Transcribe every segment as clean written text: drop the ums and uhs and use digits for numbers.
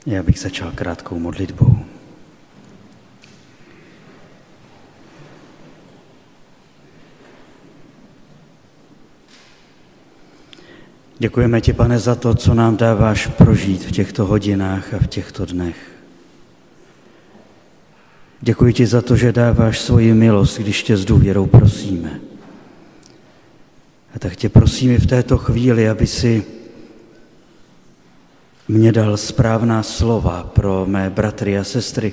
Já bych začal krátkou modlitbou. Děkujeme ti, Pane, za to, co nám dáváš prožít v těchto hodinách a v těchto dnech. Děkuji ti za to, že dáváš svoji milost, když tě s důvěrou prosíme. A tak tě prosím i v této chvíli, aby si mě dal správná slova pro mé bratry a sestry,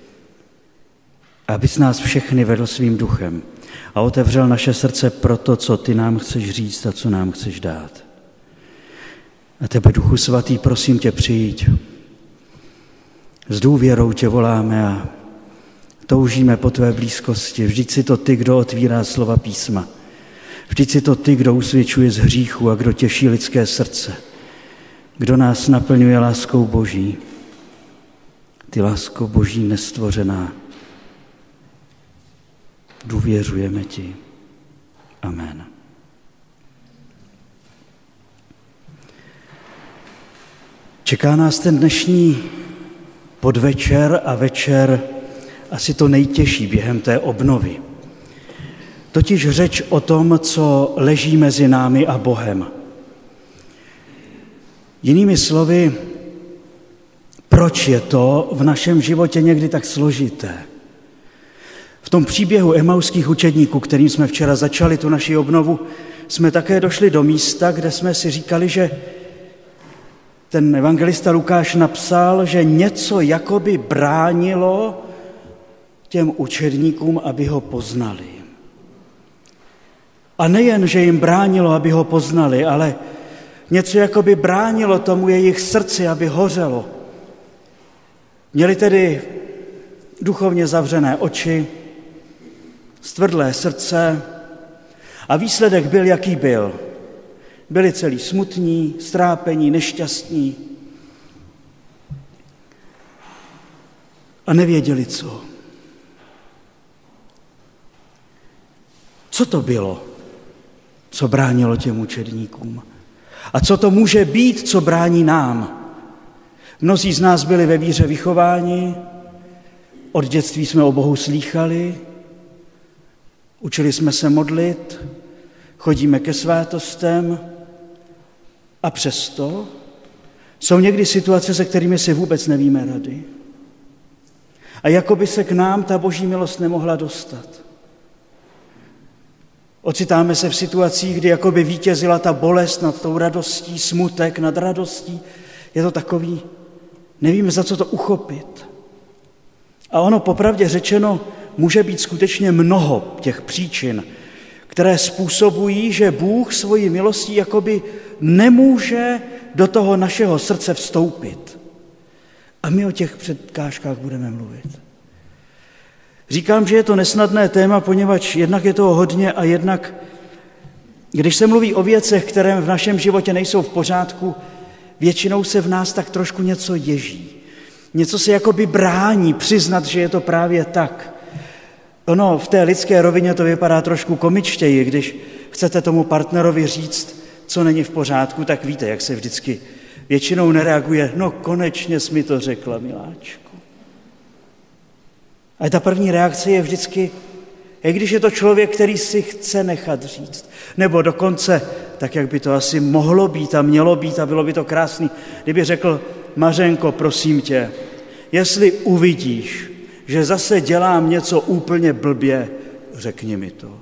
abys nás všechny vedl svým duchem a otevřel naše srdce pro to, co ty nám chceš říct a co nám chceš dát. A tebe, Duchu Svatý, prosím tě, přijď. S důvěrou tě voláme a toužíme po tvé blízkosti. Vždyť si to ty, kdo otvírá slova písma. Vždyť si to ty, kdo usvědčuje z hříchu a kdo těší lidské srdce. Kdo nás naplňuje láskou Boží. Ty lásko Boží nestvořená. Důvěřujeme ti. Amen. Čeká nás ten dnešní podvečer a večer asi to nejtěžší během té obnovy. Totiž řeč o tom, co leží mezi námi a Bohem. Jinými slovy, proč je to v našem životě někdy tak složité? V tom příběhu emauských učedníků, kterým jsme včera začali tu naši obnovu, jsme také došli do místa, kde jsme si říkali, že ten evangelista Lukáš napsal, že něco jakoby bránilo těm učedníkům, aby ho poznali. A nejen, že jim bránilo, aby ho poznali, ale něco jakoby bránilo tomu jejich srdci, aby hořelo. Měli tedy duchovně zavřené oči, stvrdlé srdce a výsledek byl, jaký byl. Byli celí smutní, strápení, nešťastní a nevěděli co. Co to bylo, co bránilo těm učedníkům? A co to může být, co brání nám? Mnozí z nás byli ve víře vychováni, od dětství jsme o Bohu slýchali, učili jsme se modlit, chodíme ke svátostem a přesto jsou někdy situace, se kterými si vůbec nevíme rady. A jako by se k nám ta Boží milost nemohla dostat. Ocitáme se v situacích, kdy jakoby vítězila ta bolest nad tou radostí, smutek nad radostí. Je to takový, nevíme, za co to uchopit. A ono, popravdě řečeno, může být skutečně mnoho těch příčin, které způsobují, že Bůh svojí milostí jakoby nemůže do toho našeho srdce vstoupit. A my o těch překážkách budeme mluvit. Říkám, že je to nesnadné téma, poněvadž jednak je toho hodně a jednak, když se mluví o věcech, které v našem životě nejsou v pořádku, většinou se v nás tak trošku něco ježí. Něco se jakoby brání přiznat, že je to právě tak. Ono v té lidské rovině to vypadá trošku komičtěji, když chcete tomu partnerovi říct, co není v pořádku, tak víte, jak se vždycky většinou nereaguje. No konečně jsi mi to řekla, miláčku. Ale ta první reakce je vždycky, i když je to člověk, který si chce nechat říct. Nebo dokonce, tak jak by to asi mohlo být a mělo být a bylo by to krásný, kdyby řekl, Mařenko, prosím tě, jestli uvidíš, že zase dělám něco úplně blbě, řekni mi to.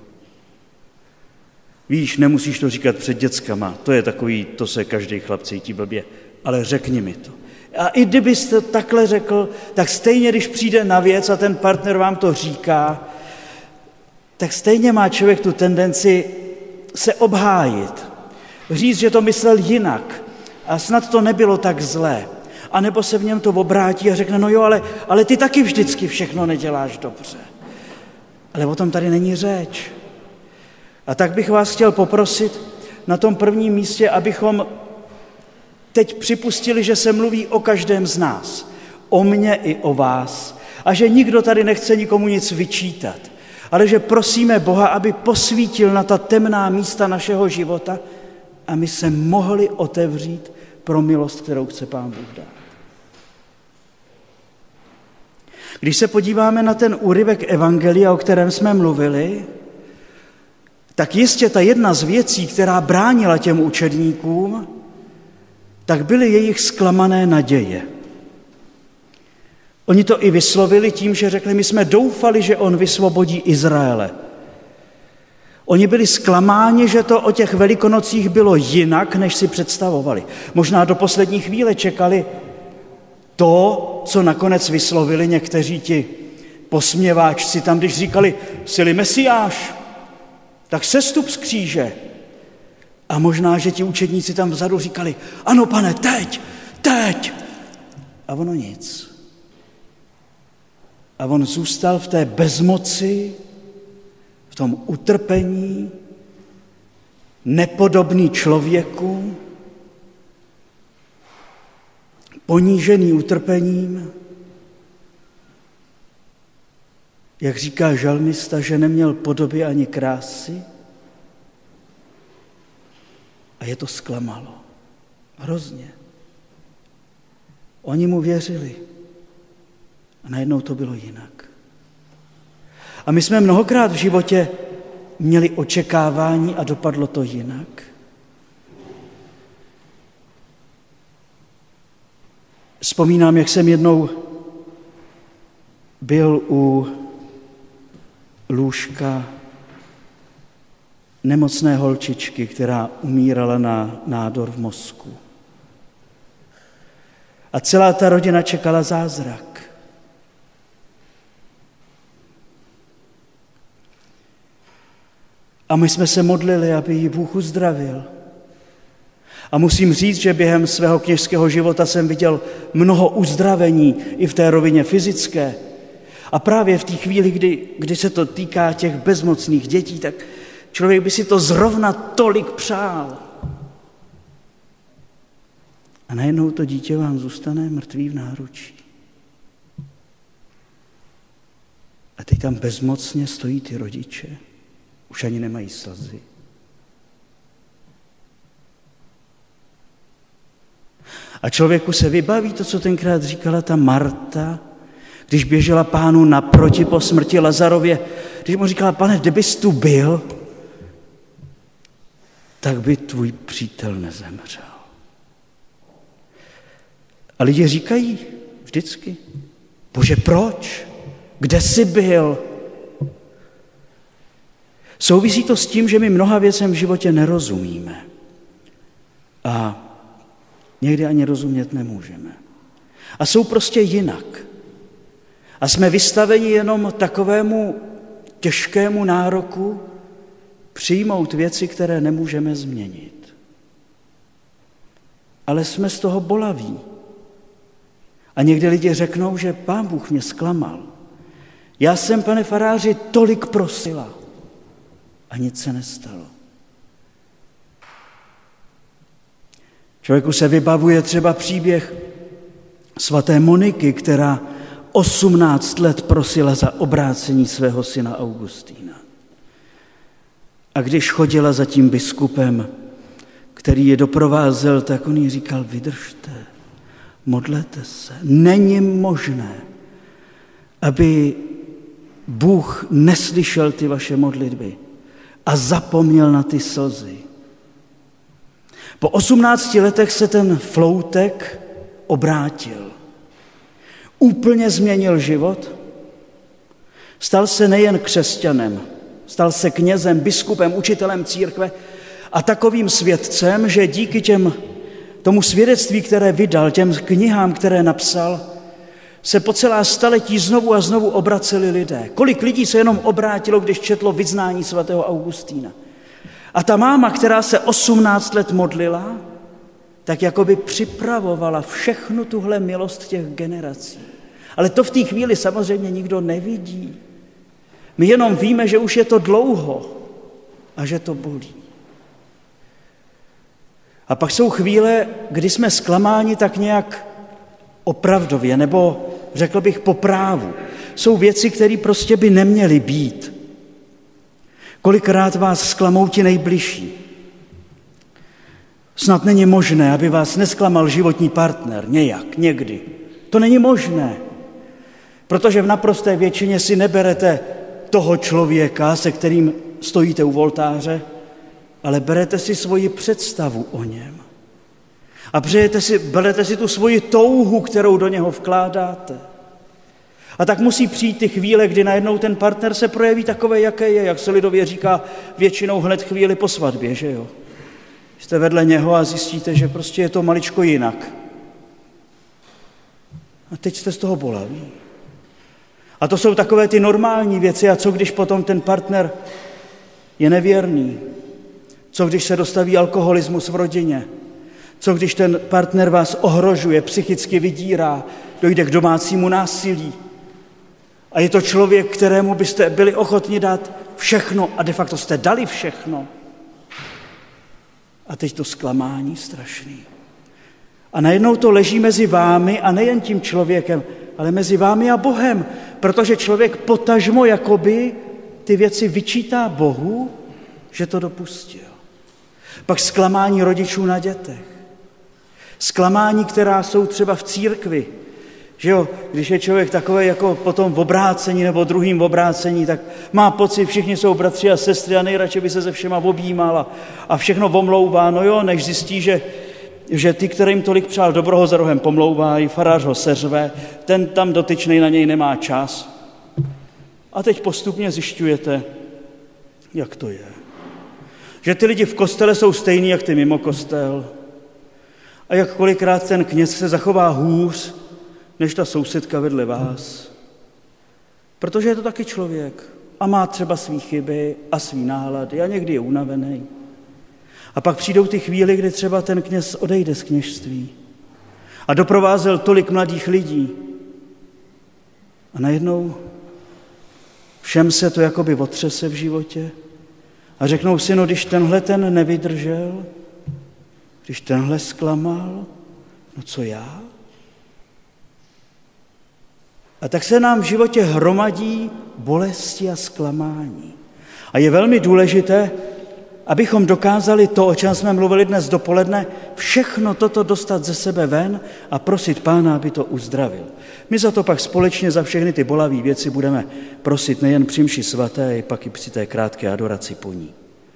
Víš, nemusíš to říkat před dětskama, to je takový, to se každý chlap cítí blbě, ale řekni mi to. A i kdybyste takhle řekl, tak stejně, když přijde na věc a ten partner vám to říká, tak stejně má člověk tu tendenci se obhájit. Říct, že to myslel jinak a snad to nebylo tak zlé. A nebo se v něm to obrátí a řekne, no jo, ale ty taky vždycky všechno neděláš dobře. Ale o tom tady není řeč. A tak bych vás chtěl poprosit na tom prvním místě, abychom teď připustili, že se mluví o každém z nás, o mně i o vás, a že nikdo tady nechce nikomu nic vyčítat, ale že prosíme Boha, aby posvítil na ta temná místa našeho života a my se mohli otevřít pro milost, kterou chce Pán Bůh dát. Když se podíváme na ten úryvek evangelia, o kterém jsme mluvili, tak jistě ta jedna z věcí, která bránila těm učedníkům, tak byly jejich zklamané naděje. Oni to i vyslovili tím, že řekli, my jsme doufali, že on vysvobodí Izraele. Oni byli zklamáni, že to o těch Velikonocích bylo jinak, než si představovali. Možná do poslední chvíle čekali to, co nakonec vyslovili někteří ti posměváčci tam, když říkali, jsi-li Mesiáš, tak sestup z kříže. A možná, že ti učedníci tam vzadu říkali, ano, pane, teď. A ono nic. A on zůstal v té bezmoci, v tom utrpení, nepodobný člověku, ponížený utrpením, jak říká žalmista, že neměl podoby ani krásy, a je to zklamalo. Hrozně. Oni mu věřili. A najednou to bylo jinak. A my jsme mnohokrát v životě měli očekávání a dopadlo to jinak. Vzpomínám, jak jsem jednou byl u lůžka nemocné holčičky, která umírala na nádor v mozku. A celá ta rodina čekala zázrak. A my jsme se modlili, aby ji Bůh uzdravil. A musím říct, že během svého kněžského života jsem viděl mnoho uzdravení i v té rovině fyzické. A právě v té chvíli, kdy se to týká těch bezmocných dětí, tak člověk by si to zrovna tolik přál. A najednou to dítě vám zůstane mrtvý v náručí. A teď tam bezmocně stojí ty rodiče. Už ani nemají slzy. A člověku se vybaví to, co tenkrát říkala ta Marta, když běžela Pánu naproti po smrti Lazarově, když mu říkala, pane, kdybys tu byl, tak by tvůj přítel nezemřel. A lidi říkají vždycky, Bože, proč? Kde jsi byl? Souvisí to s tím, že my mnoha věcem v životě nerozumíme. A někdy ani rozumět nemůžeme. A jsou prostě jinak. A jsme vystaveni jenom takovému těžkému nároku přijmout věci, které nemůžeme změnit. Ale jsme z toho bolaví. A někdy lidi řeknou, že Pán Bůh mě zklamal. Já jsem, pane faráři, tolik prosila a nic se nestalo. Člověku se vybavuje třeba příběh svaté Moniky, která 18 let prosila za obrácení svého syna Augustína. A když chodila za tím biskupem, který je doprovázel, tak on jí říkal, vydržte, modlete se. Není možné, aby Bůh neslyšel ty vaše modlitby a zapomněl na ty slzy. Po 18 letech se ten floutek obrátil. Úplně změnil život. Stal se nejen křesťanem, stal se knězem, biskupem, učitelem církve a takovým svědcem, že díky tomu svědectví, které vydal, těm knihám, které napsal, se po celá staletí znovu a znovu obraceli lidé. Kolik lidí se jenom obrátilo, když četlo vyznání svatého Augustína. A ta máma, která se 18 let modlila, tak jakoby připravovala všechnu tuhle milost těch generací. Ale to v té chvíli samozřejmě nikdo nevidí. My jenom víme, že už je to dlouho a že to bolí. A pak jsou chvíle, kdy jsme zklamáni tak nějak opravdově, nebo řekl bych po právu. Jsou věci, které prostě by neměly být. Kolikrát vás zklamou ti nejbližší. Snad není možné, aby vás nesklamal životní partner nějak, někdy. To není možné. Protože v naprosté většině si neberete toho člověka, se kterým stojíte u oltáře, ale berete si svoji představu o něm. A berete si tu svoji touhu, kterou do něho vkládáte. A tak musí přijít ty chvíle, kdy najednou ten partner se projeví takové, jaké je, jak se lidově říká, většinou hned chvíli po svatbě, že jo? Jste vedle něho a zjistíte, že prostě je to maličko jinak. A teď jste z toho bolaví. A to jsou takové ty normální věci. A co když potom ten partner je nevěrný? Co když se dostaví alkoholismus v rodině? Co když ten partner vás ohrožuje, psychicky vydírá, dojde k domácímu násilí? A je to člověk, kterému byste byli ochotni dát všechno a de facto jste dali všechno. A teď to zklamání strašný. A najednou to leží mezi vámi a nejen tím člověkem, ale mezi vámi a Bohem, protože člověk potažmo jakoby ty věci vyčítá Bohu, že to dopustil. Pak zklamání rodičů na dětech. Zklamání, která jsou třeba v církvi. Že jo, když je člověk takový jako potom v obrácení nebo druhým v obrácení, tak má pocit, všichni jsou bratři a sestry a nejradši by se se všema objímal a všechno omlouvá. No jo, než zjistí, že ty, kterým tolik přál dobroho za rohem pomlouvají, farář ho seřve, ten tam dotyčnej na něj nemá čas. A teď postupně zjišťujete, jak to je. Že ty lidi v kostele jsou stejní, jak ty mimo kostel. A jak kolikrát ten kněz se zachová hůř, než ta sousedka vedle vás. Protože je to taky člověk a má třeba svý chyby a svý nálady a někdy je unavený. A pak přijdou ty chvíle, kdy třeba ten kněz odejde z kněžství a doprovázel tolik mladých lidí. A najednou všem se to jakoby otřese v životě a řeknou si, no když tenhle ten nevydržel, když tenhle zklamal, no co já? A tak se nám v životě hromadí bolesti a zklamání. A je velmi důležité, abychom dokázali to, o čem jsme mluvili dnes dopoledne, všechno toto dostat ze sebe ven a prosit Pána, aby to uzdravil. My za to pak společně za všechny ty bolavé věci budeme prosit nejen při mši svaté, ale pak i při té krátké adoraci po ní.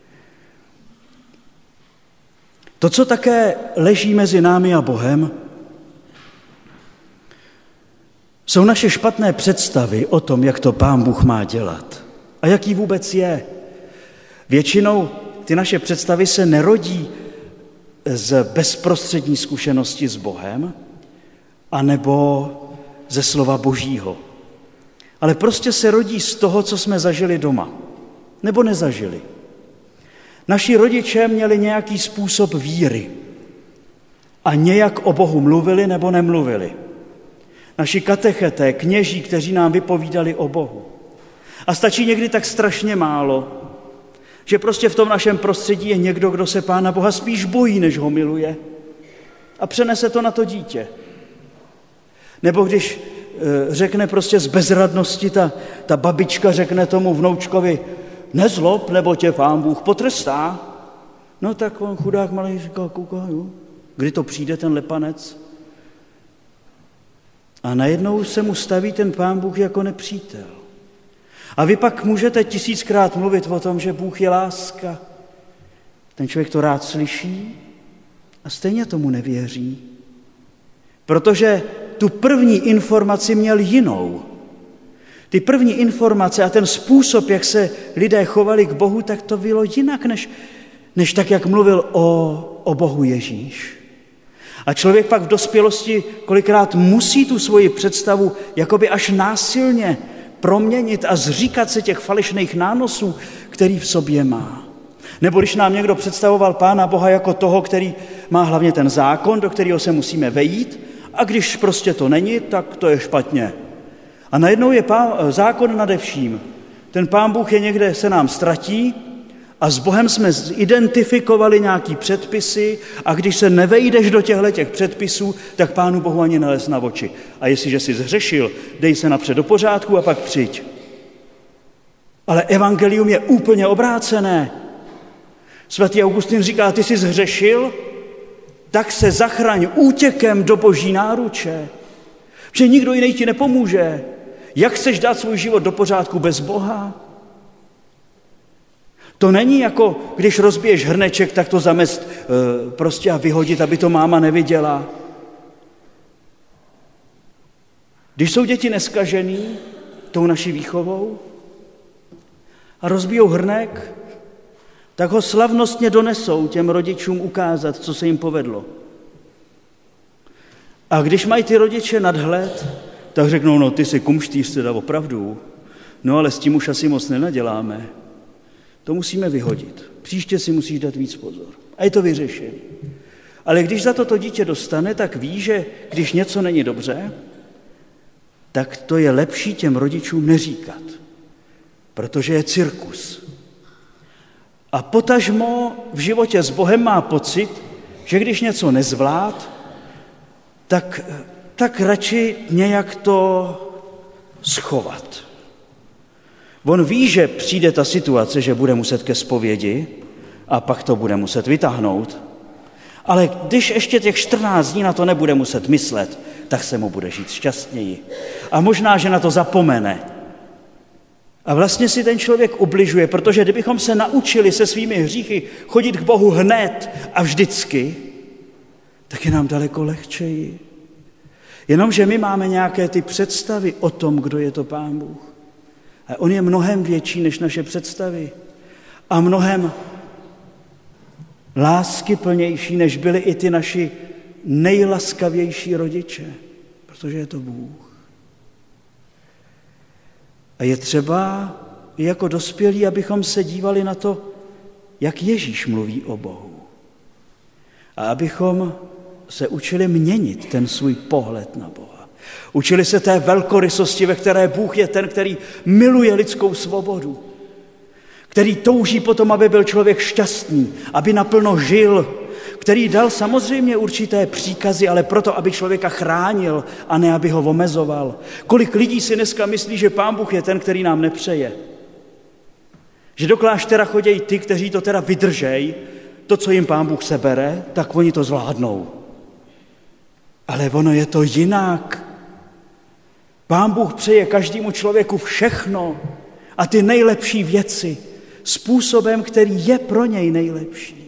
To, co také leží mezi námi a Bohem, jsou naše špatné představy o tom, jak to Pán Bůh má dělat a jaký vůbec je. Většinou ty naše představy se nerodí z bezprostřední zkušenosti s Bohem anebo ze slova Božího. Ale prostě se rodí z toho, co jsme zažili doma nebo nezažili. Naši rodiče měli nějaký způsob víry a nějak o Bohu mluvili nebo nemluvili. Naši katecheté, kněží, kteří nám vypovídali o Bohu. A stačí někdy tak strašně málo, že prostě v tom našem prostředí je někdo, kdo se Pána Boha spíš bojí, než ho miluje. A přenese to na to dítě. Nebo když řekne prostě z bezradnosti, ta babička řekne tomu vnoučkovi, nezlob, nebo tě Pán Bůh potrestá. No tak on chudák malý říkal, kouká, jo. Kdy to přijde ten lepanec? A najednou se mu staví ten Pán Bůh jako nepřítel. A vy pak můžete 1000krát mluvit o tom, že Bůh je láska. Ten člověk to rád slyší a stejně tomu nevěří. Protože tu první informaci měl jinou. Ty první informace a ten způsob, jak se lidé chovali k Bohu, tak to bylo jinak, než tak, jak mluvil o Bohu Ježíš. A člověk pak v dospělosti kolikrát musí tu svoji představu jakoby až násilně proměnit a zříkat se těch falešných nánosů, který v sobě má. Nebo když nám někdo představoval Pána Boha jako toho, který má hlavně ten zákon, do kterého se musíme vejít, a když prostě to není, tak to je špatně. A najednou je zákon nade vším. Ten Pán Bůh je někde, se nám ztratí a s Bohem jsme identifikovali nějaký předpisy a když se nevejdeš do těchto předpisů, tak Pánu Bohu ani nelez na oči. A jestliže jsi zhřešil, dej se napřed do pořádku a pak přijď. Ale evangelium je úplně obrácené. Svatý Augustin říká, ty jsi zhřešil, tak se zachraň útěkem do Boží náruče. Protože nikdo jiný ti nepomůže. Jak chceš dát svůj život do pořádku bez Boha? To není jako, když rozbiješ hrneček, tak to zamést prostě a vyhodit, aby to máma neviděla. Když jsou děti neskažený tou naší výchovou a rozbijou hrnek, tak ho slavnostně donesou těm rodičům ukázat, co se jim povedlo. A když mají ty rodiče nadhled, tak řeknou, no ty si kumštýř teda opravdu, no ale s tím už asi moc nenaděláme. To musíme vyhodit. Příště si musíš dát víc pozor. A je to vyřešené. Ale když za to dítě dostane, tak ví, že když něco není dobře, tak to je lepší těm rodičům neříkat, protože je cirkus. A potažmo v životě s Bohem má pocit, že když něco nezvlád, tak radši nějak to schovat. On ví, že přijde ta situace, že bude muset ke zpovědi a pak to bude muset vytáhnout, ale když ještě těch 14 dní na to nebude muset myslet, tak se mu bude žít šťastněji. A možná, že na to zapomene. A vlastně si ten člověk ubližuje, protože kdybychom se naučili se svými hříchy chodit k Bohu hned a vždycky, tak je nám daleko lehčeji. Jenomže my máme nějaké ty představy o tom, kdo je to Pán Bůh. A on je mnohem větší než naše představy. A mnohem láskyplnější, než byli i ty naši nejlaskavější rodiče. Protože je to Bůh. A je třeba i jako dospělí, abychom se dívali na to, jak Ježíš mluví o Bohu. A abychom se učili měnit ten svůj pohled na Boha. Učili se té velkorysosti, ve které Bůh je ten, který miluje lidskou svobodu, který touží potom, aby byl člověk šťastný, aby naplno žil, který dal samozřejmě určité příkazy, ale proto, aby člověka chránil a ne, aby ho omezoval. Kolik lidí si dneska myslí, že Pán Bůh je ten, který nám nepřeje. Že do kláštera chodějí ty, kteří to teda vydržej, to, co jim Pán Bůh sebere, tak oni to zvládnou. Ale ono je to jinak. Pán Bůh přeje každému člověku všechno a ty nejlepší věci způsobem, který je pro něj nejlepší.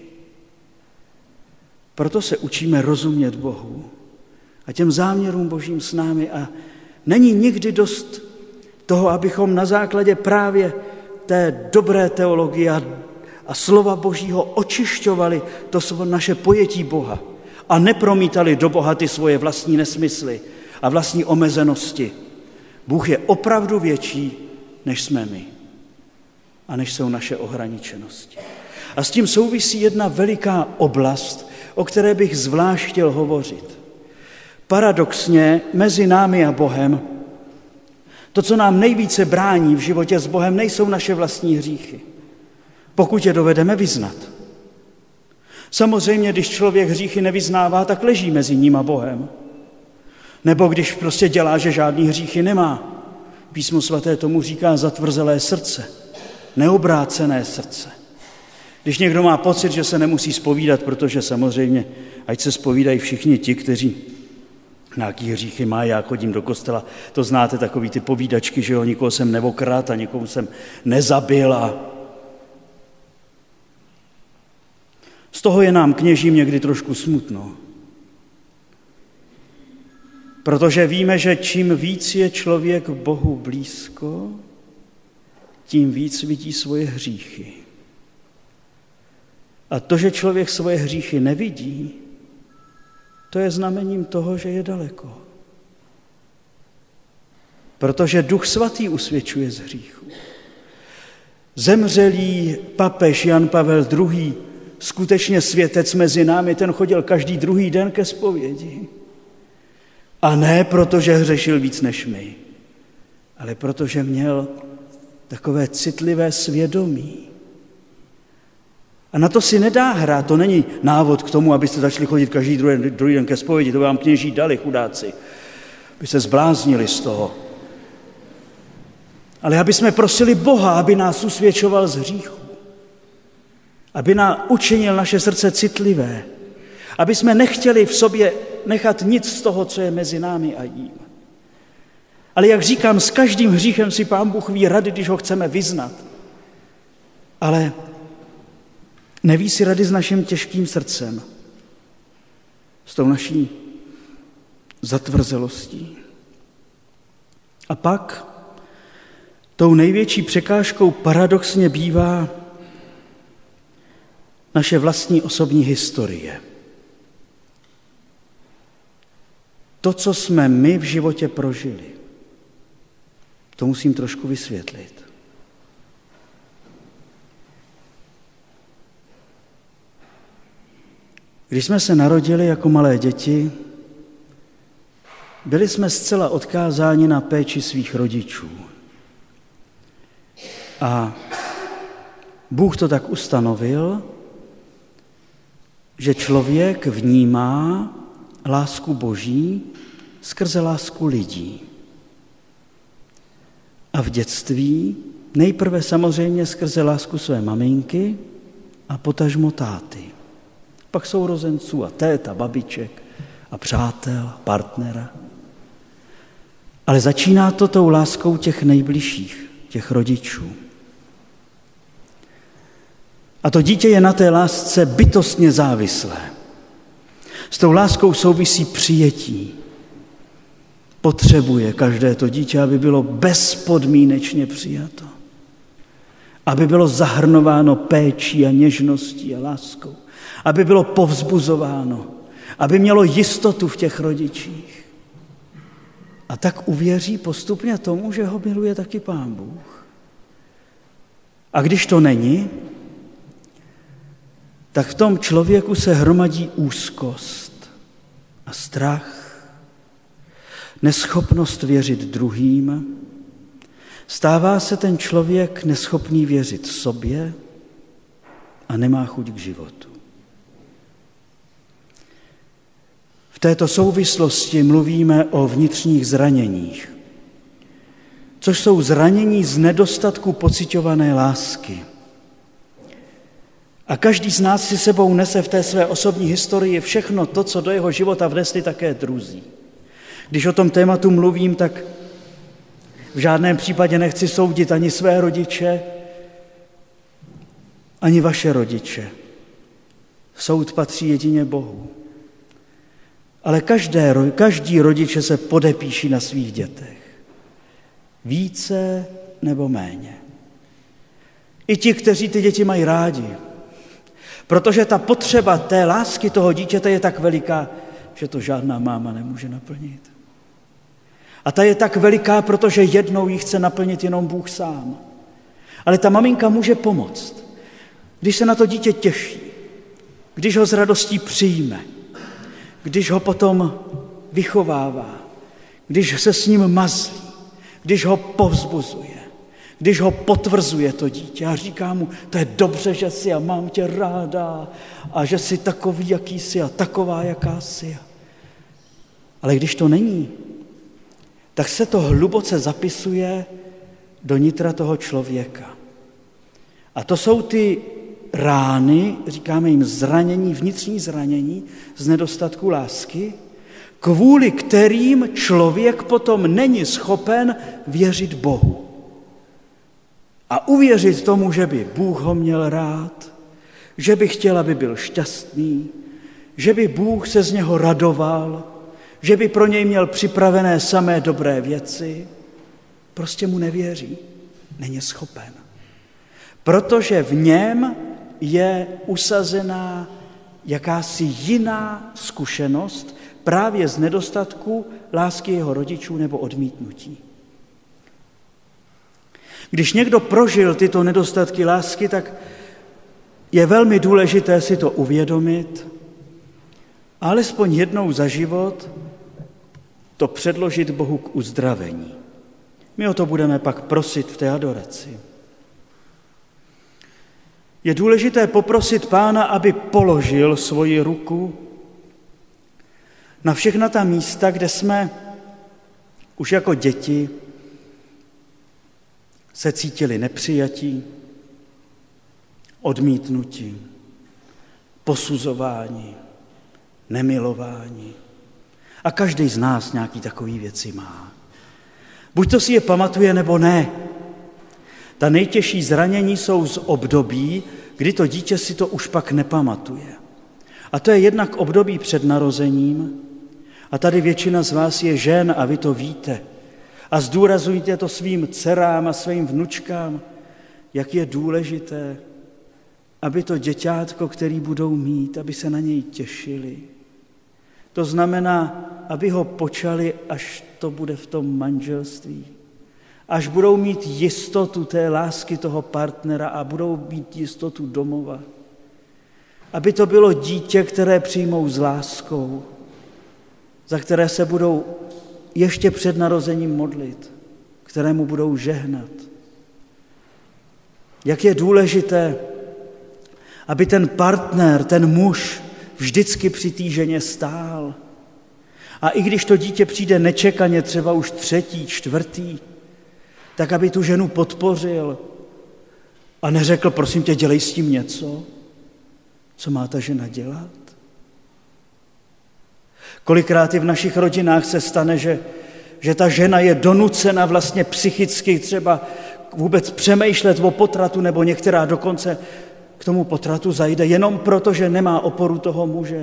Proto se učíme rozumět Bohu a těm záměrům Božím s námi. A není nikdy dost toho, abychom na základě právě té dobré teologie a slova Božího očišťovali to naše pojetí Boha a nepromítali do Boha ty svoje vlastní nesmysly a vlastní omezenosti. Bůh je opravdu větší, než jsme my a než jsou naše ohraničenosti. A s tím souvisí jedna veliká oblast, o které bych zvlášť chtěl hovořit. Paradoxně mezi námi a Bohem, to, co nám nejvíce brání v životě s Bohem, nejsou naše vlastní hříchy, pokud je dovedeme vyznat. Samozřejmě, když člověk hříchy nevyznává, tak leží mezi ním a Bohem. Nebo když prostě dělá, že žádný hříchy nemá. Písmo svaté tomu říká zatvrzelé srdce, neobrácené srdce. Když někdo má pocit, že se nemusí zpovídat, protože samozřejmě, ať se zpovídají všichni ti, kteří nějaký hříchy mají, já chodím do kostela, to znáte, takový ty povídačky, že jo, nikoho jsem neokradl a nikomu jsem nezabil a z toho je nám kněžím někdy trošku smutno. Protože víme, že čím víc je člověk Bohu blízko, tím víc vidí svoje hříchy. A to, že člověk svoje hříchy nevidí, to je znamením toho, že je daleko. Protože Duch Svatý usvědčuje z hříchu. Zemřelý papež Jan Pavel II., skutečně světec mezi námi, ten chodil každý druhý den ke zpovědi. A ne proto, že hřešil víc než my, ale protože měl takové citlivé svědomí. A na to si nedá hrát, to není návod k tomu, abyste začali chodit každý druhý den ke zpovědi, to vám kněží dali, chudáci, by se zbláznili z toho. Ale aby jsme prosili Boha, aby nás usvědčoval z hříchu, aby nám učinil naše srdce citlivé, aby jsme nechtěli v sobě nechat nic z toho, co je mezi námi a jím. Ale jak říkám, s každým hříchem si Pán Bůh ví rady, když ho chceme vyznat. Ale neví si rady s naším těžkým srdcem, s tou naší zatvrzelostí. A pak tou největší překážkou paradoxně bývá naše vlastní osobní historie. To, co jsme my v životě prožili, to musím trošku vysvětlit. Když jsme se narodili jako malé děti, byli jsme zcela odkázáni na péči svých rodičů. A Bůh to tak ustanovil, že člověk vnímá lásku Boží skrze lásku lidí. A v dětství nejprve samozřejmě skrze lásku své maminky a potažmo táty. Pak sourozenců a tét a babiček a přátel, partnera. Ale začíná to tou láskou těch nejbližších, těch rodičů. A to dítě je na té lásce bytostně závislé. S tou láskou souvisí přijetí. Potřebuje každé to dítě, aby bylo bezpodmínečně přijato. Aby bylo zahrnováno péčí a něžností a láskou. Aby bylo povzbuzováno. Aby mělo jistotu v těch rodičích. A tak uvěří postupně tomu, že ho miluje taky Pán Bůh. A když to není, tak v tom člověku se hromadí úzkost a strach, neschopnost věřit druhým. Stává se ten člověk neschopný věřit sobě a nemá chuť k životu. V této souvislosti mluvíme o vnitřních zraněních, což jsou zranění z nedostatku pociťované lásky. A každý z nás si sebou nese v té své osobní historii všechno to, co do jeho života vnesli také druzí. Když o tom tématu mluvím, tak v žádném případě nechci soudit ani své rodiče, ani vaše rodiče. Soud patří jedině Bohu. Ale každý rodiče se podepíší na svých dětech. Více nebo méně. I ti, kteří ty děti mají rádi. Protože ta potřeba té lásky toho dítěte je tak veliká, že to žádná máma nemůže naplnit. A ta je tak veliká, protože jednou ji chce naplnit jenom Bůh sám. Ale ta maminka může pomoct, když se na to dítě těší, když ho s radostí přijme, když ho potom vychovává, když se s ním mazlí, když ho povzbuzuje, když ho potvrzuje to dítě a říká mu, to je dobře, že jsi a mám tě ráda a že jsi takový, jaký jsi a taková, jaká jsi. Ale když to není, tak se to hluboce zapisuje do nitra toho člověka. A to jsou ty rány, říkáme jim zranění, vnitřní zranění z nedostatku lásky, kvůli kterým člověk potom není schopen věřit Bohu. A uvěřit tomu, že by Bůh ho měl rád, že by chtěl, aby byl šťastný, že by Bůh se z něho radoval, že by pro něj měl připravené samé dobré věci, prostě mu nevěří, není schopen. Protože v něm je usazená jakási jiná zkušenost právě z nedostatku lásky jeho rodičů nebo odmítnutí. Když někdo prožil tyto nedostatky lásky, tak je velmi důležité si to uvědomit, alespoň jednou za život to předložit Bohu k uzdravení. My o to budeme pak prosit v té adoraci. Je důležité poprosit Pána, aby položil svoji ruku na všechna ta místa, kde jsme už jako děti se cítili nepřijatí, odmítnutí, posuzování, nemilování. A každý z nás nějaký takový věci má. Buď to si je pamatuje, nebo ne. Ta nejtěžší zranění jsou z období, kdy to dítě si to už pak nepamatuje. A to je jednak období před narozením, a tady většina z vás je žen a vy to víte. A zdůrazujte to svým dcerám a svým vnučkám, jak je důležité, aby to děťátko, který budou mít, aby se na něj těšili. To znamená, aby ho počali, až to bude v tom manželství. Až budou mít jistotu té lásky toho partnera a budou mít jistotu domova. Aby to bylo dítě, které přijmou s láskou, za které se budou ještě před narozením modlit, kterému budou žehnat. Jak je důležité, aby ten partner, ten muž vždycky při té ženě stál. A i když to dítě přijde nečekaně, třeba už 3., 4., tak aby tu ženu podpořil a neřekl, prosím tě, dělej s tím něco. Co má ta žena dělat? Kolikrát i v našich rodinách se stane, že ta žena je donucena vlastně psychicky třeba vůbec přemýšlet o potratu, nebo některá dokonce k tomu potratu zajde jenom proto, že nemá oporu toho muže.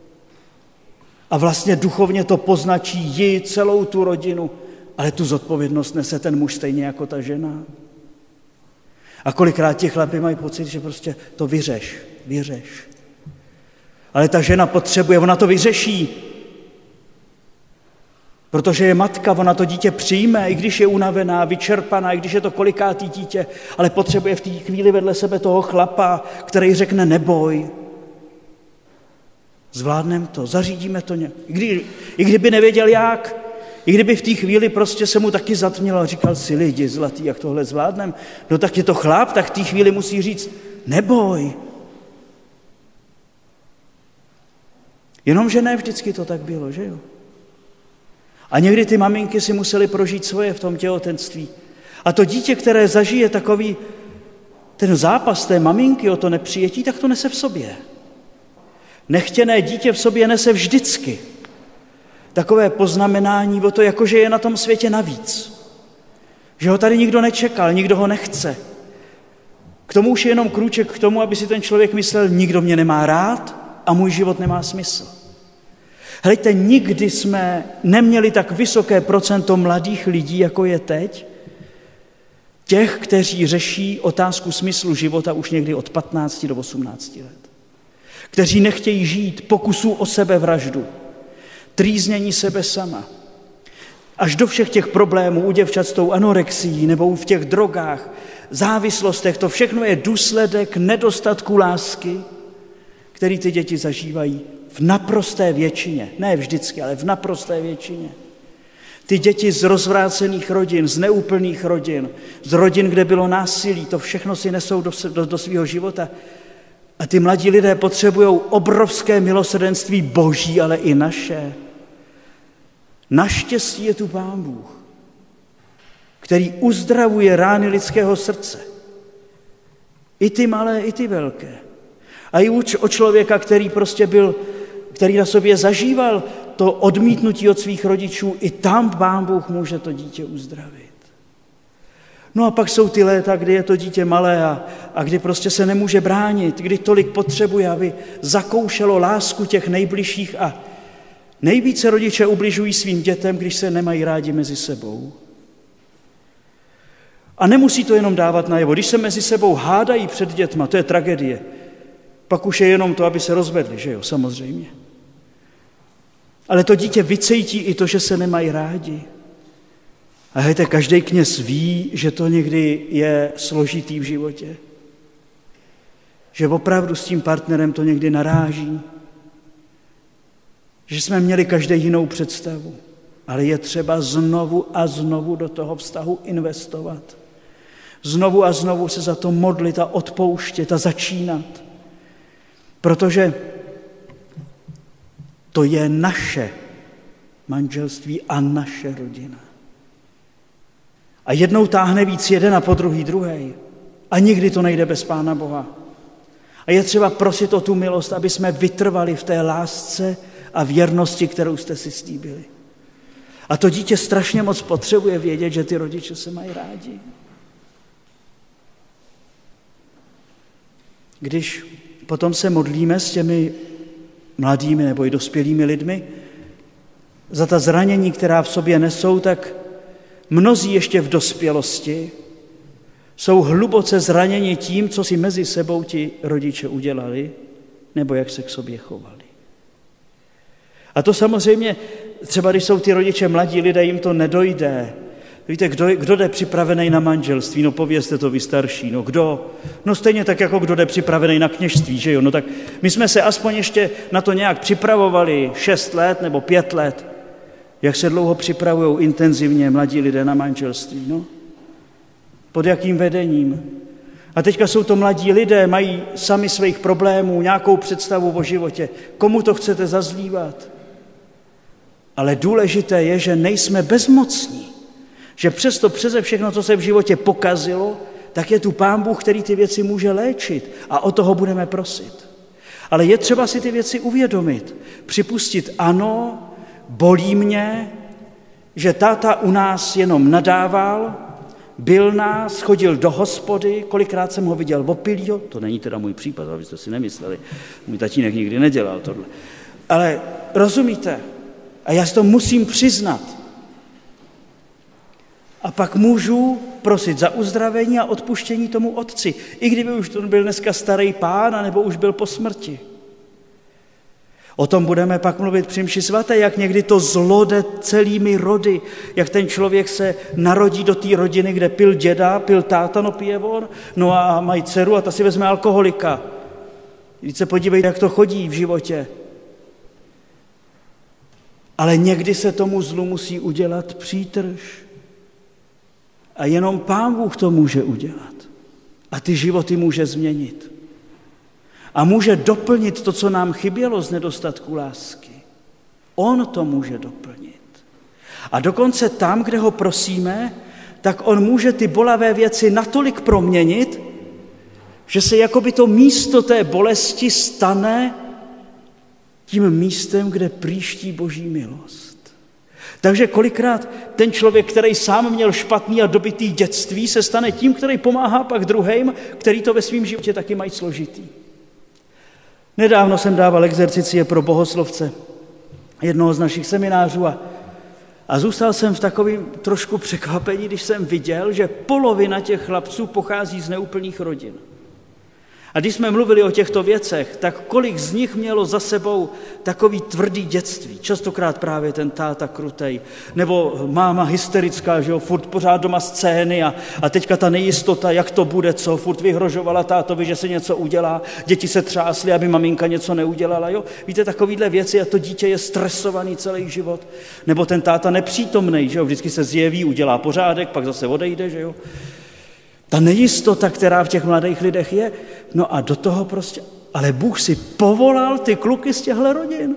A vlastně duchovně to poznačí ji, celou tu rodinu, ale tu zodpovědnost nese ten muž stejně jako ta žena. A kolikrát ti chlapi mají pocit, že prostě to vyřeš. Ale ta žena potřebuje, ona to vyřeší, protože je matka, ona to dítě přijme, i když je unavená, vyčerpaná, i když je to kolikátý dítě, ale potřebuje v té chvíli vedle sebe toho chlapa, který řekne neboj. Zvládneme to, zařídíme to nějak. I kdyby nevěděl jak, i kdyby v té chvíli prostě se mu taky zatmělo a říkal si, lidi zlatý, jak tohle zvládnem, no tak je to chlap, tak v té chvíli musí říct neboj. Jenomže ne vždycky to tak bylo, že jo? A někdy ty maminky si musely prožít svoje v tom těhotenství. A to dítě, které zažije takový ten zápas té maminky o to nepřijetí, tak to nese v sobě. Nechtěné dítě v sobě nese vždycky takové poznamenání o to, jakože je na tom světě navíc. Že ho tady nikdo nečekal, nikdo ho nechce. K tomu už je jenom krůček k tomu, aby si ten člověk myslel, nikdo mě nemá rád a můj život nemá smysl. Hleďte, nikdy jsme neměli tak vysoké procento mladých lidí, jako je teď, těch, kteří řeší otázku smyslu života už někdy od 15 do 18 let. Kteří nechtějí žít pokusů o sebevraždu, trýznění sebe sama. Až do všech těch problémů u děvčat s tou anorexií nebo v těch drogách, závislostech, to všechno je důsledek nedostatku lásky, který ty děti zažívají v naprosté většině. Ne vždycky, ale v naprosté většině. Ty děti z rozvrácených rodin, z neúplných rodin, z rodin, kde bylo násilí, to všechno si nesou do svého života. A ty mladí lidé potřebují obrovské milosrdenství Boží, ale i naše. Naštěstí je tu Pán Bůh, který uzdravuje rány lidského srdce. I ty malé, i ty velké. A i o člověka, který na sobě zažíval to odmítnutí od svých rodičů, i tam Pán Bůh může to dítě uzdravit. No a pak jsou ty léta, kdy je to dítě malé a kdy prostě se nemůže bránit, kdy tolik potřebuje, aby zakoušelo lásku těch nejbližších a nejvíce rodiče ubližují svým dětem, když se nemají rádi mezi sebou. A nemusí to jenom dávat najevo. Když se mezi sebou hádají před dětma, to je tragédie. Pak už je jenom to, aby se rozvedli, že jo, samozřejmě. Ale to dítě vycítí i to, že se nemají rádi. A hejte, každý kněz ví, že to někdy je složitý v životě. Že opravdu s tím partnerem to někdy naráží. Že jsme měli každý jinou představu. Ale je třeba znovu a znovu do toho vztahu investovat. Znovu a znovu se za to modlit a odpouštět a začínat. Protože to je naše manželství a naše rodina. A jednou táhne víc jeden a po druhý. A nikdy to nejde bez Pána Boha. A je třeba prosit o tu milost, aby jsme vytrvali v té lásce a věrnosti, kterou jste si slíbili. A to dítě strašně moc potřebuje vědět, že ty rodiče se mají rádi. Když potom se modlíme s těmi mladými nebo i dospělými lidmi za ta zranění, která v sobě nesou, tak mnozí ještě v dospělosti jsou hluboce zraněni tím, co si mezi sebou ti rodiče udělali, nebo jak se k sobě chovali. A to samozřejmě, třeba když jsou ty rodiče mladí lidé, jim to nedojde. Víte, kdo jde připravený na manželství? No povězte to vy starší. No kdo? No stejně tak, jako kdo jde připravený na kněžství, že jo? No tak my jsme se aspoň ještě na to nějak připravovali 6 let nebo 5 let. Jak se dlouho připravují intenzivně mladí lidé na manželství, no? Pod jakým vedením? A teďka jsou to mladí lidé, mají sami svých problémů, nějakou představu o životě. Komu to chcete zazlívat? Ale důležité je, že nejsme bezmocní. Že přesto přeze všechno, co se v životě pokazilo, tak je tu Pán Bůh, který ty věci může léčit a o toho budeme prosit. Ale je třeba si ty věci uvědomit. Připustit, ano, bolí mě, že táta u nás jenom nadával, byl nás, chodil do hospody, kolikrát jsem ho viděl opilýho, to není teda můj případ, abyste si nemysleli, můj tatínek nikdy nedělal tohle. Ale rozumíte, a já si to musím přiznat. A pak můžu prosit za uzdravení a odpuštění tomu otci, i kdyby už to byl dneska starý pán, nebo už byl po smrti. O tom budeme pak mluvit při mši svaté, jak někdy to zlo jde celými rody, jak ten člověk se narodí do té rodiny, kde pil děda, pil táta, no pije on, no a mají dceru a ta si vezme alkoholika. Víc se podívejte, jak to chodí v životě. Ale někdy se tomu zlu musí udělat přítrž. A jenom Pán Bůh to může udělat. A ty životy může změnit. A může doplnit to, co nám chybělo z nedostatku lásky. On to může doplnit. A dokonce tam, kde ho prosíme, tak on může ty bolavé věci natolik proměnit, že se jakoby to místo té bolesti stane tím místem, kde příští Boží milost. Takže kolikrát ten člověk, který sám měl špatný a dobytý dětství, se stane tím, který pomáhá pak druhým, který to ve svém životě taky mají složitý. Nedávno jsem dával exercicie pro bohoslovce jednoho z našich seminářů a zůstal jsem v takovém trošku překvapení, když jsem viděl, že polovina těch chlapců pochází z neúplných rodin. A když jsme mluvili o těchto věcech, tak kolik z nich mělo za sebou takový tvrdý dětství, častokrát právě ten táta krutej, nebo máma hysterická, že jo, furt pořád doma scény a teďka ta nejistota, jak to bude, co, furt vyhrožovala tátovi, že se něco udělá, děti se třásly, aby maminka něco neudělala, jo. Víte, takovýhle věci a to dítě je stresovaný celý život, nebo ten táta nepřítomnej, že jo, vždycky se zjeví, udělá pořádek, pak zase odejde, že jo. Ta nejistota, která v těch mladých lidech je, no a do toho prostě, ale Bůh si povolal ty kluky z těchto rodin.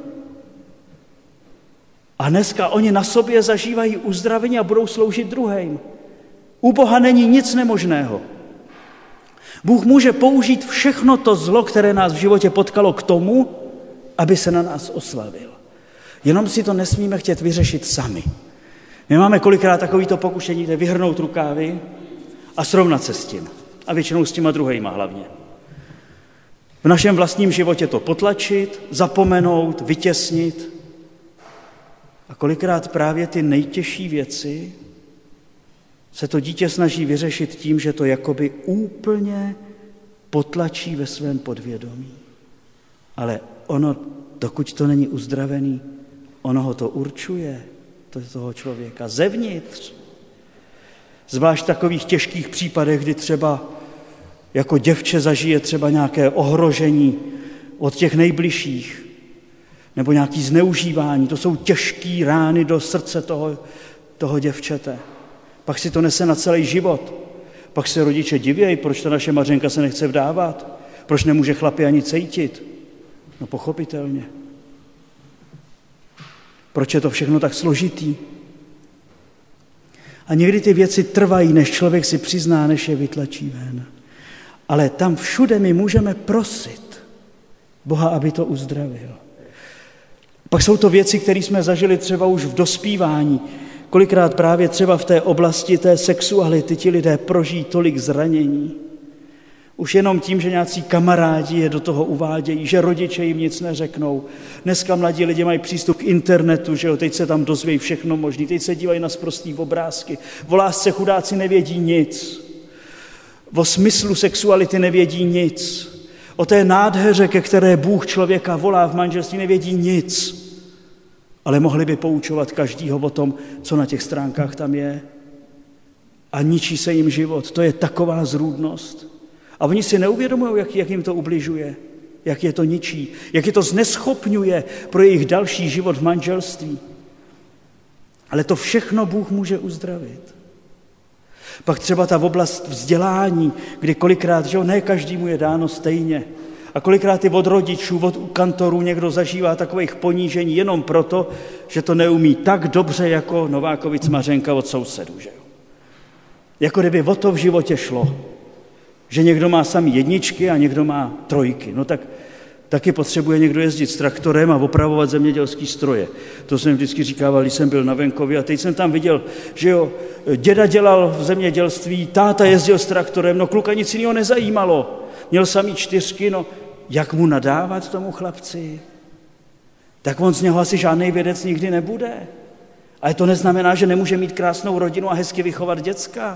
A dneska oni na sobě zažívají uzdravení a budou sloužit druhým. U Boha není nic nemožného. Bůh může použít všechno to zlo, které nás v životě potkalo k tomu, aby se na nás oslavil. Jenom si to nesmíme chtět vyřešit sami. My máme kolikrát takovýto pokušení, kde vyhrnout rukávy a srovnat se s tím. A většinou s těma druhejma hlavně. V našem vlastním životě to potlačit, zapomenout, vytěsnit. A kolikrát právě ty nejtěžší věci se to dítě snaží vyřešit tím, že to jakoby úplně potlačí ve svém podvědomí. Ale ono, dokud to není uzdravený, ono ho to určuje, toho člověka, zevnitř. Zvlášť v takových těžkých případech, kdy třeba jako děvče zažije třeba nějaké ohrožení od těch nejbližších nebo nějaké zneužívání. To jsou těžké rány do srdce toho děvčete. Pak si to nese na celý život. Pak se rodiče divějí, proč ta naše Mařenka se nechce vdávat, proč nemůže chlapi ani cejtit. No pochopitelně. Proč je to všechno tak složitý? A někdy ty věci trvají, než člověk si přizná, než je vytlačí ven. Ale tam všude my můžeme prosit Boha, aby to uzdravil. Pak jsou to věci, které jsme zažili třeba už v dospívání. Kolikrát právě třeba v té oblasti té sexuality ti lidé prožijí tolik zranění. Už jenom tím, že nějací kamarádi je do toho uvádějí, že rodiče jim nic neřeknou. Dneska mladí lidi mají přístup k internetu, že jo, teď se tam dozvějí všechno možné, teď se dívají na sprostý obrázky. O lásce chudáci nevědí nic. O smyslu sexuality nevědí nic. O té nádheře, ke které Bůh člověka volá v manželství, nevědí nic. Ale mohli by poučovat každýho o tom, co na těch stránkách tam je. A ničí se jim život. To je taková zrůdnost. A oni si neuvědomují, jak jim to ubližuje, jak je to ničí, jak je to zneschopňuje pro jejich další život v manželství. Ale to všechno Bůh může uzdravit. Pak třeba ta oblast vzdělání, kdy kolikrát, že ne každému je dáno stejně. A kolikrát i od rodičů, od kantorů někdo zažívá takových ponížení jenom proto, že to neumí tak dobře jako Novákovic Mařenka od sousedů. Že jo? Jako kdyby o to v životě šlo. Že někdo má samý jedničky a někdo má trojky. No tak taky potřebuje někdo jezdit s traktorem a opravovat zemědělský stroje. To jsem vždycky říkával, když jsem byl na venkově a teď jsem tam viděl, že jo, děda dělal v zemědělství, táta jezdil s traktorem, no kluka nic jiného nezajímalo. Měl samý 4, no jak mu nadávat tomu chlapci? Tak on z něho asi žádnej vědec nikdy nebude. Ale to neznamená, že nemůže mít krásnou rodinu a hezky vychovat děcka.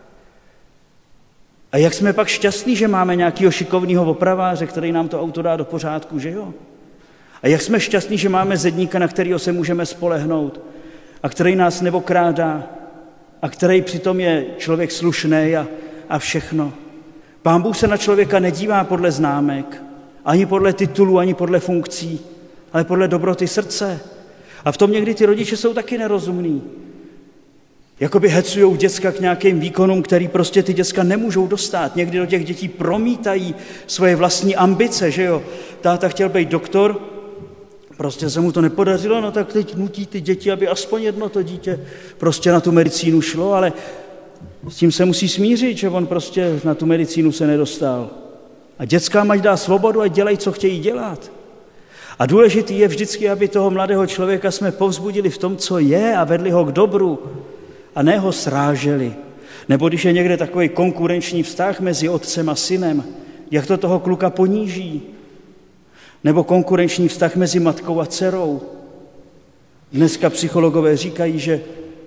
A jak jsme pak šťastní, že máme nějakého šikovného opraváře, který nám to auto dá do pořádku, že jo? A jak jsme šťastní, že máme zedníka, na kterého se můžeme spolehnout a který nás neokrádá a který přitom je člověk slušný a všechno. Pán Bůh se na člověka nedívá podle známek, ani podle titulů, ani podle funkcí, ale podle dobroty srdce. A v tom někdy ty rodiče jsou taky nerozumní. Jakoby hecujou děcka k nějakým výkonům, který prostě ty děcka nemůžou dostat. Někdy do těch dětí promítají svoje vlastní ambice, že jo. Táta chtěl být doktor, prostě se mu to nepodařilo, no tak teď nutí ty děti, aby aspoň jedno to dítě prostě na tu medicínu šlo, ale s tím se musí smířit, že on prostě na tu medicínu se nedostal. A dětskám ať dá svobodu a dělají, co chtějí dělat. A důležitý je vždycky, aby toho mladého člověka jsme povzbudili v tom, co je a vedli ho k dobru a ne ho sráželi. Nebo když je někde takový konkurenční vztah mezi otcem a synem, jak to toho kluka poníží. Nebo konkurenční vztah mezi matkou a dcerou. Dneska psychologové říkají, že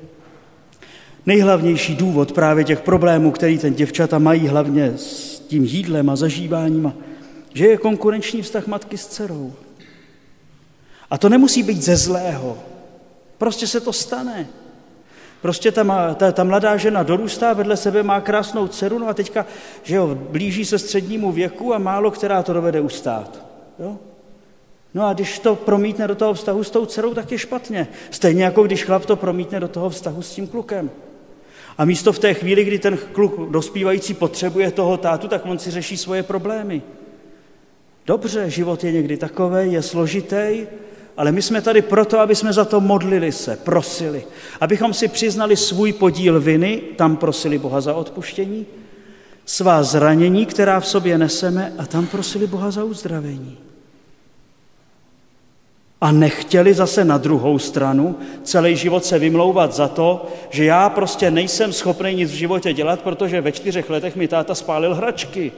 nejhlavnější důvod právě těch problémů, který ten děvčata mají hlavně s tím jídlem a zažíváním, že je konkurenční vztah matky s dcerou. A to nemusí být ze zlého. Prostě se to stane. Prostě ta mladá žena dorůstá, vedle sebe má krásnou dceru, no a teďka, že jo, blíží se střednímu věku a málo která to dovede ustát. Jo? No a když to promítne do toho vztahu s tou dcerou, tak je špatně. Stejně jako když chlap to promítne do toho vztahu s tím klukem. A místo v té chvíli, kdy ten kluk dospívající potřebuje toho tátu, tak on si řeší svoje problémy. Dobře, život je někdy takovej, je složitý, ale my jsme tady proto, aby jsme za to modlili se, prosili. Abychom si přiznali svůj podíl viny, tam prosili Boha za odpuštění, svá zranění, která v sobě neseme, a tam prosili Boha za uzdravení. A nechtěli zase na druhou stranu celý život se vymlouvat za to, že já prostě nejsem schopný nic v životě dělat, protože ve 4 letech mi táta spálil hračky.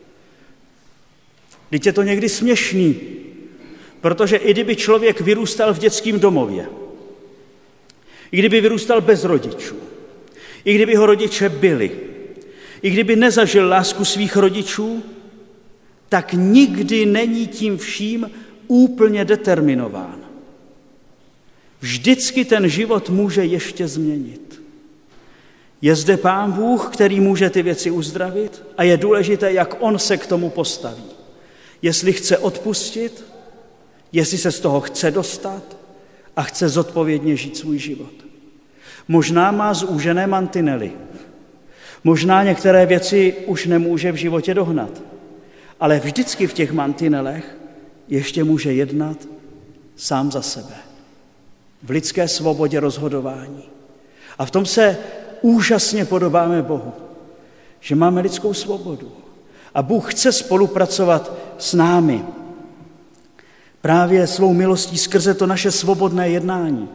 Vždyť je to někdy směšný, protože i kdyby člověk vyrůstal v dětském domově, i kdyby vyrůstal bez rodičů, i kdyby ho rodiče byli, i kdyby nezažil lásku svých rodičů, tak nikdy není tím vším úplně determinován. Vždycky ten život může ještě změnit. Je zde Pán Bůh, který může ty věci uzdravit a je důležité, jak on se k tomu postaví. Jestli chce odpustit, jestli se z toho chce dostat a chce zodpovědně žít svůj život. Možná má zúžené mantinely. Možná některé věci už nemůže v životě dohnat. Ale vždycky v těch mantinelech ještě může jednat sám za sebe. V lidské svobodě rozhodování. A v tom se úžasně podobáme Bohu, že máme lidskou svobodu. A Bůh chce spolupracovat s námi. právě svou milostí skrze to naše svobodné jednání.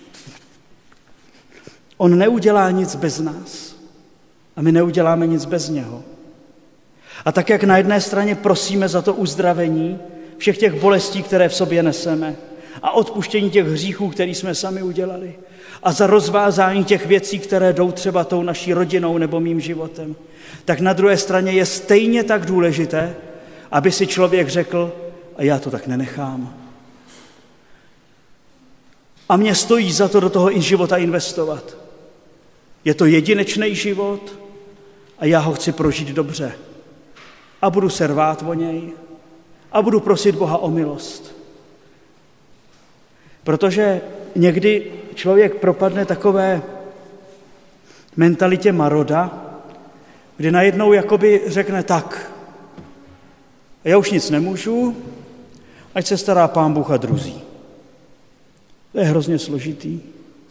On neudělá nic bez nás a my neuděláme nic bez něho. A tak, jak na jedné straně prosíme za to uzdravení všech těch bolestí, které v sobě neseme, a odpuštění těch hříchů, které jsme sami udělali, a za rozvázání těch věcí, které jdou třeba tou naší rodinou nebo mým životem, tak na druhé straně je stejně tak důležité, aby si člověk řekl, a já to tak nenechám. A mě stojí za to do toho i života investovat. Je to jedinečný život a já ho chci prožít dobře. A budu se rvát o něj a budu prosit Boha o milost. Protože někdy člověk propadne takové mentalitě maroda, kdy najednou jakoby řekne tak, já už nic nemůžu, ať se stará Pán Bůh a druzí. To je hrozně složitý.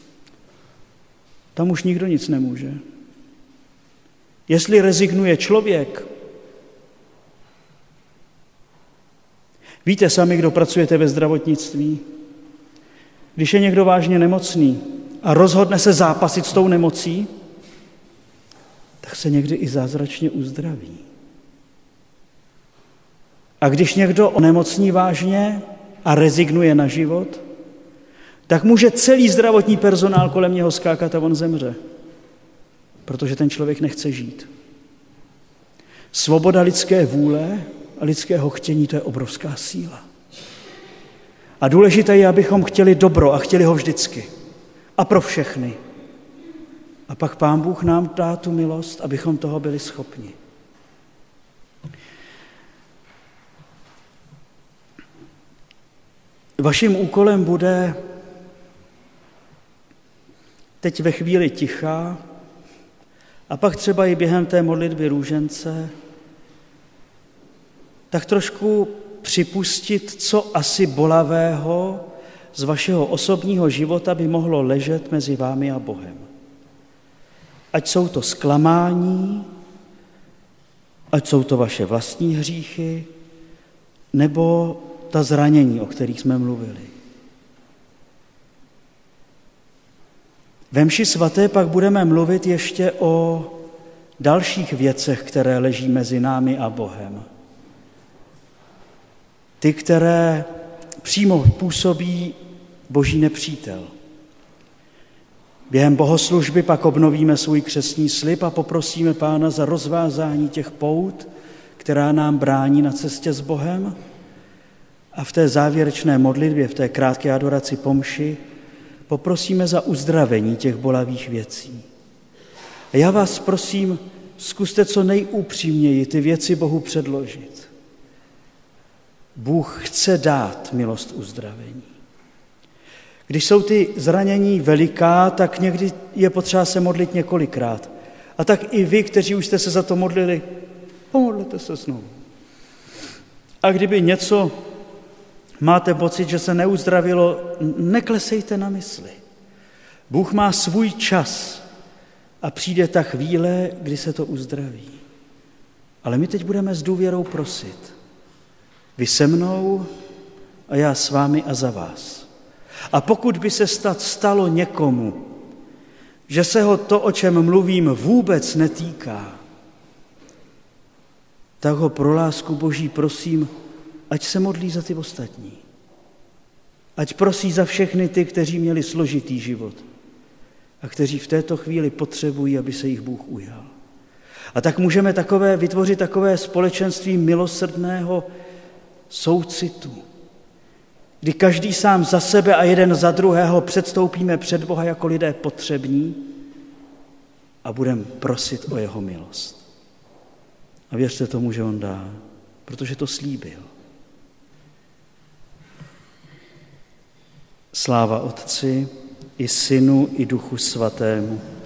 Tam už nikdo nic nemůže. Jestli rezignuje člověk, víte sami, kdo pracujete ve zdravotnictví, když je někdo vážně nemocný a rozhodne se zápasit s tou nemocí, tak se někdy i zázračně uzdraví. A když někdo onemocní vážně a rezignuje na život, tak může celý zdravotní personál kolem něho skákat a on zemře, protože ten člověk nechce žít. Svoboda lidské vůle a lidského chtění, to je obrovská síla. A důležité je, abychom chtěli dobro a chtěli ho vždycky. A pro všechny. A pak Pán Bůh nám dá tu milost, abychom toho byli schopni. Vaším úkolem bude teď ve chvíli ticha a pak třeba i během té modlitby růžence tak trošku připustit, co asi bolavého z vašeho osobního života by mohlo ležet mezi vámi a Bohem. Ať jsou to zklamání, ať jsou to vaše vlastní hříchy, nebo ta zranění, o kterých jsme mluvili. Ve mši svaté pak budeme mluvit ještě o dalších věcech, které leží mezi námi a Bohem. Ty, které přímo působí Boží nepřítel. Během bohoslužby pak obnovíme svůj křestní slib a poprosíme Pána za rozvázání těch pout, která nám brání na cestě s Bohem. A v té závěrečné modlitbě, v té krátké adoraci po mši, poprosíme za uzdravení těch bolavých věcí. A já vás prosím, zkuste co nejupřímněji ty věci Bohu předložit. Bůh chce dát milost uzdravení. Když jsou ty zranění veliká, tak někdy je potřeba se modlit několikrát. A tak i vy, kteří už jste se za to modlili, pomodlete se znovu. A kdyby něco máte pocit, že se neuzdravilo, neklesejte na mysli. Bůh má svůj čas a přijde ta chvíle, kdy se to uzdraví. Ale my teď budeme s důvěrou prosit. Vy se mnou a já s vámi a za vás. A pokud by se stalo někomu, že se ho to, o čem mluvím, vůbec netýká, tak ho pro lásku Boží prosím, ať se modlí za ty ostatní. Ať prosí za všechny ty, kteří měli složitý život a kteří v této chvíli potřebují, aby se jich Bůh ujal. A tak můžeme vytvořit takové společenství milosrdného soucitu, kdy každý sám za sebe a jeden za druhého předstoupíme před Boha jako lidé potřební a budeme prosit o jeho milost. A věřte tomu, že on dá, protože to slíbil. Sláva Otci i Synu i Duchu Svatému,